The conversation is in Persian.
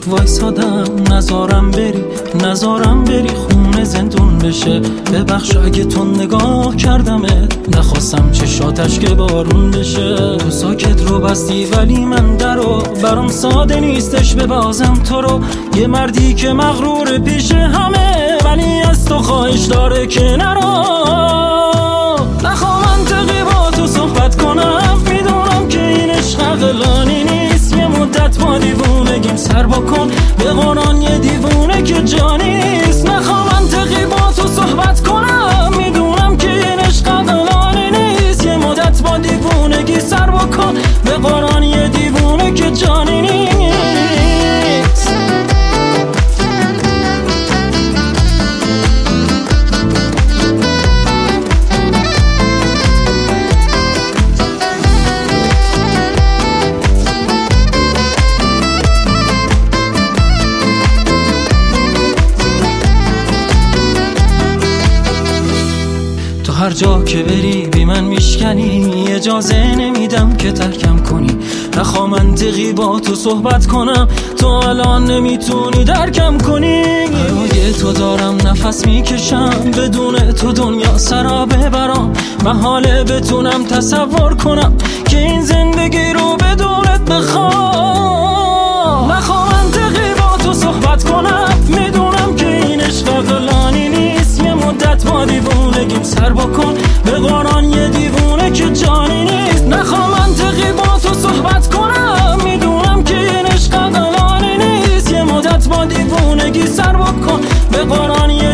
وقت وایسادم نزارم بری خونه زندون بشه. ببخش اگه تو نگاه کردمت، نخواستم چشاتش که بارون بشه. تو ساکت رو بستی ولی من درو، برام ساده نیستش ببازم تو رو. یه مردی که مغرور پیش همه، ولی از تو خواهش داره که نرو. نخوام منطقی با تو صحبت کنم، میدونم که این عشق عقلانی نیست. یه مدت با دیوونگیم سر بکن، به قرآن یه دیوونه که جانی نیست. نخوام منطقی با تو صحبت کنم، میدونم که این عشق عقلانی نیست. یه مدت با دیوونگی سر بکن، به قرآن یه دیوونه که جانی نیست. هر جا که بری بی من میشکنی، اجازه نمیدم که ترکم کنی. نخوام منطقی با تو صحبت کنم، تو الان نمیتونی درکم کنی. برای تو دارم نفس میکشم، بدون تو دنیا سرابه برام. محاله بتونم تصور کنم که این زندگی رو بدونت بخوام. نخوام منطقی با تو صحبت کنم، میدونم که این عشق عقلانی نیست. یه مدت با دیوونگیم سر بکن، به قرآن یه دیوونه که جانی نیست. نخوام منطقی با تو صحبت کنم، میدونم که این عشق عقلانی نیست. یه مدت با دیوونگی سر بکن، به قرآن یه